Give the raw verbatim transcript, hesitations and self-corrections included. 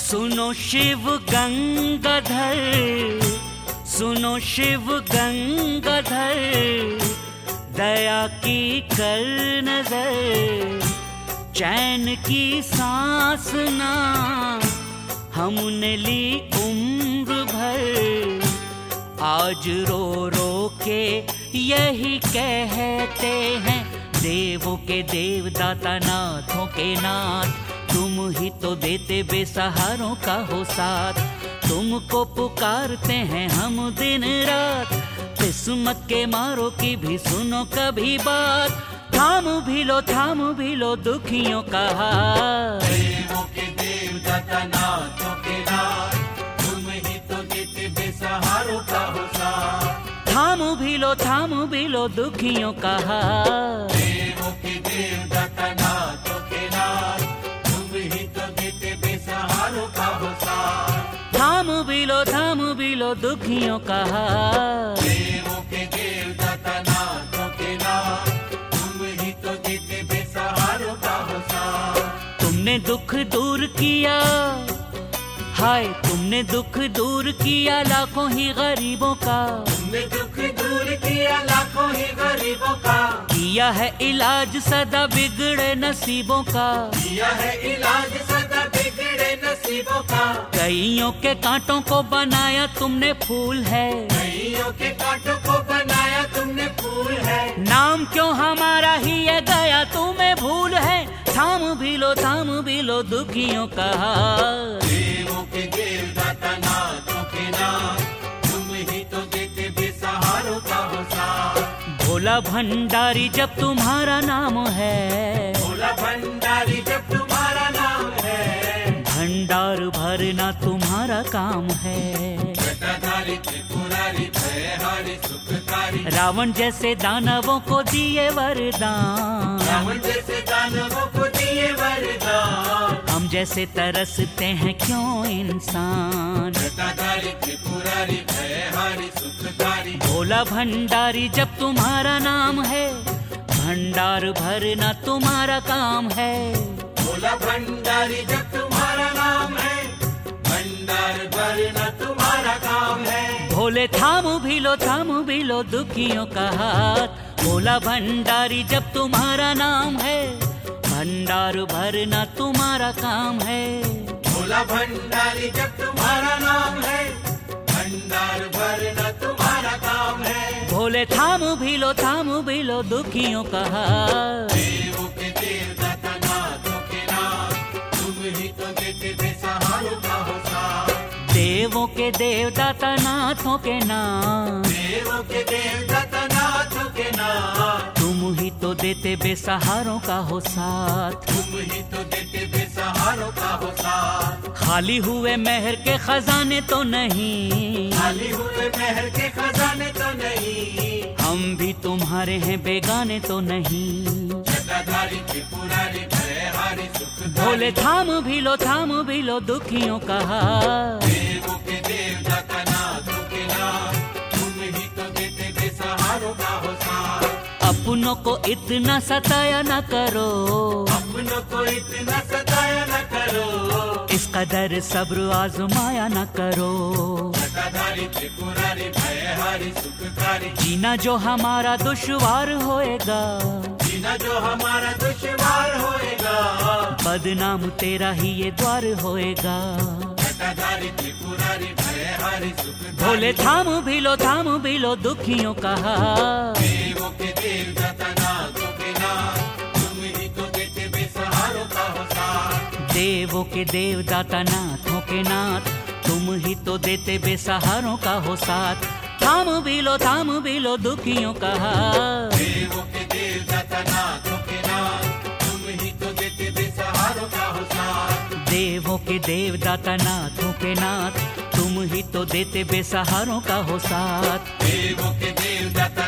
सुनो शिव गंगाधर, सुनो शिव गंगाधर, दया की कर नजर, चैन की सांस ना हमने ली उम्र भर। आज रो रो के यही कहते हैं, देवों के देव दाता नाथों के नाथ, तुम ही तो देते बेसहारों का हो साथ। तुमको पुकारते हैं हम दिन रात, किस्मत के मारो की भी सुनो कभी बात। थाम भी लो थाम भी लो दुखियों का हाथ। देवों के देव दाता नाथों के नाथ, तुम ही तो देते बेसहारों का हो साथ। थाम भी लो थाम भी लो दुखियों का हाथ। देवों के देव दाता नाथों के नाथ, तुम ही तो देते बेसहारों का हो साथ। थाम भी लो थाम भी लो दुखियों का हाथ। देवों के देव दाता नाथों के नाथ, तुम ही तो देते बेसहारों का हो साथ। तुमने दुख दूर किया, हाय तुमने दुख दूर किया लाखों ही गरीबों का। तुमने दुख दूर किया लाखों ही गरीबों का, किया है इलाज सदा बिगड़े नसीबों का। किया है इलाज सदा बिगड़े नसीबों का। कईयों के कांटों को बनाया तुमने फूल है, कईयों के कांटों को बनाया तुमने फूल है। नाम क्यों हमारा ही ये गया तुम्हें भूल है। थाम भी लो थाम भी लो दुखियों का हाथ। देवों के देव दाता नाथों के नाथ, तुम ही तो देते बेसहारों का हो साथ। भोला भंडारी जब तुम्हारा नाम है, भोला भंडारी जब तुम्हारा नाम है। भंडार भरना तुम्हारा काम है। जटाधारी त्रिपुरारी भयहारी सुखकारी, रावण जैसे दानवों को दिए वरदान। रावण जैसे दानवों को दिए वरदान। हम जैसे तरसते हैं क्यों इंसान। जटाधारी त्रिपुरारी भयहारी सुखकारी, भोला भंडारी जब तुम्हारा नाम है, भंडार भरना तुम्हारा काम है। भोला भंडारी जब तुम्हारा नाम है, भंडार भरना तुम्हारा काम है। भोले थाम भी लो थाम भी लो दुखियों का हाथ। भोला भंडारी जब तुम्हारा नाम है, भंडार भरना तुम्हारा काम है। भोला भंडारी जब तुम्हारा नाम है, भंडार भरना तुम्हारा काम है। भोले थाम भी लो थाम भी लो दुखियों का हाथ। देवों के देव दाता नाथों के नाथ, तुम ही तो देते बेसहारों का हो साथ। देवों के देव दाता नाथों के नाम, देवों के देव दाता नाथों के नाथ, तुम ही तो देते बेसहारों का हो साथ। तुम ही तो देते बेसहारों का हो साथ। खाली हुए मेहर के खजाने तो नहीं, खाली हुए महल के खजाने तो नहीं। हम भी तुम्हारे हैं बेगाने तो नहीं। जटाधारी त्रिपुरारी भयहारी सुखकारी, भोले थाम भी लो थाम भी लो दुखियों का हाथ। देवों के देव दाता नाथों के नाथ, तुम ही तो देते बेसहारों का हो साथ। अपनों को इतना सताया न करो, अपनों को इतना सताया न करो। इस कदर सब्र आजमाया न करो। जटाधारी त्रिपुरारी भयहारी सुखकारी, जीना जो हमारा दुश्वार होएगा, जीना जो हमारा दुश्वार होएगा। बदनाम तेरा ही ये द्वार होएगा। जटाधारी त्रिपुरारी भयहारी सुखकारी, भोले थाम भी लो थाम भी लो दुखियों का हाथ। देवों के देव दाता नाथों के नाथ, तुम ही तो देते बेसहारों का हो साथ। देवों के देव दाता नाथों के नाथ, तुम ही तो देते बेसहारों का हो साथ। थाम भी लो थाम भी लो दुखियों का हाथ। देवों के देव दाता नाथों के नाथ, तुम ही तो देते बेसहारों का हो साथ। देवों के देव दाता नाथों के नाथ, तुम ही तो देते बेसहारों का हो साथ। देवों के देव दाता